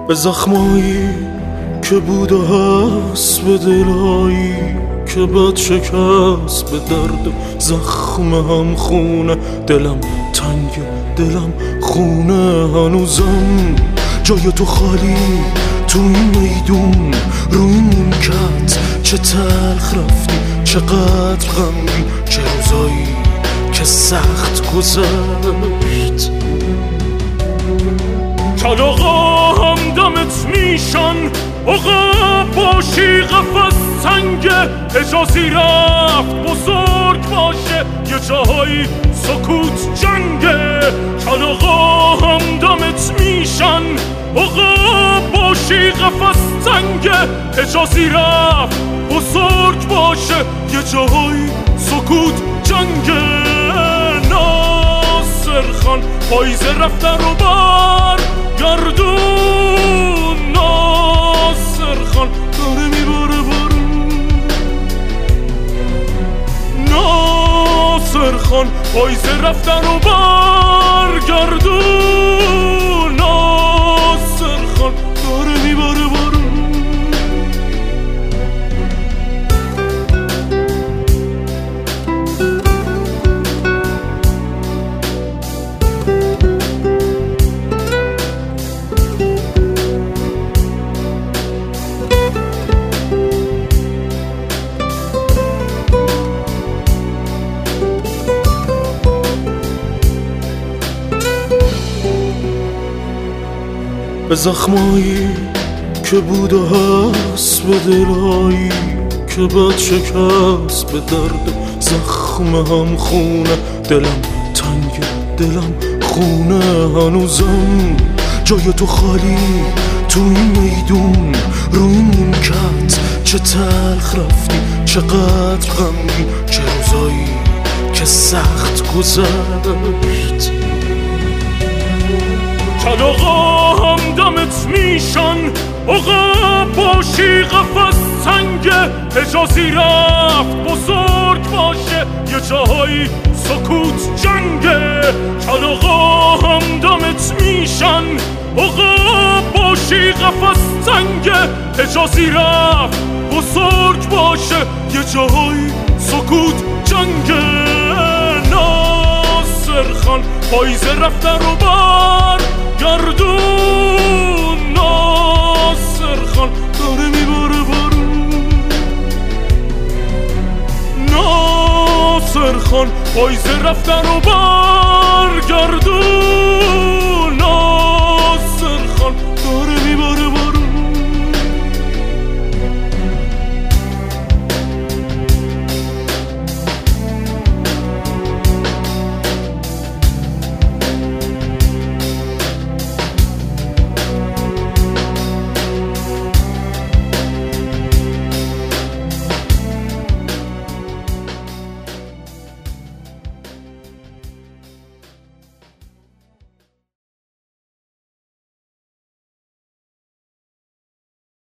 به زخمایی که بود و هست، به دلایی که بد شکست، به درد زخم هم خونه. دلم تنگ، دلم خونه، هنوزم جای تو خالی تو این میدون، رو این نیمکت چه تلخ رفتی، چقدر غمگین، چه روزایی که سخت گذشت. کلاغا هم دمت میشن، عقب باشی قفس سنگه، اجازی رفت بزرگ باشه، یه جاهایی سکوت جنگه. کلاغا هم دمت میشن، عقب باشی قفس سنگه، اجازی رفت بزرگ باشه، یه جاهایی سکوت جنگه. ناصر خان پاییزه رفتن رو بر گردون، ناصر خان داره میباره بارون. ناصر خان پاییزه رفتن رو بر گردون، ناصر خان داره میباره بارون. به زخمایی که بود و هست، به دلایی که بد شکست، به درد زخم هم خونه. دلم تنگ، دلم خونه، هنوزم جای تو خالی تو این میدون، رو این نیمکت چه تلخ رفتی، چقدر غمگین، چه روزایی که سخت گذشت. کلاغا هم دمت میشن، عقب باشی قفس سنگه، اجازی رفت بزرگ باشه، یه جاهایی سکوت جنگه. کلاغا هم دمت میشن، عقب باشی قفس سنگه، اجازی رفت بزرگ باشه، یه جاهایی سکوت جنگه. ناصر خان پاییزه رفتن رو بر گردون، ناصر خان داره میباره بارون. ناصر خان پاییزه رفتن رو بر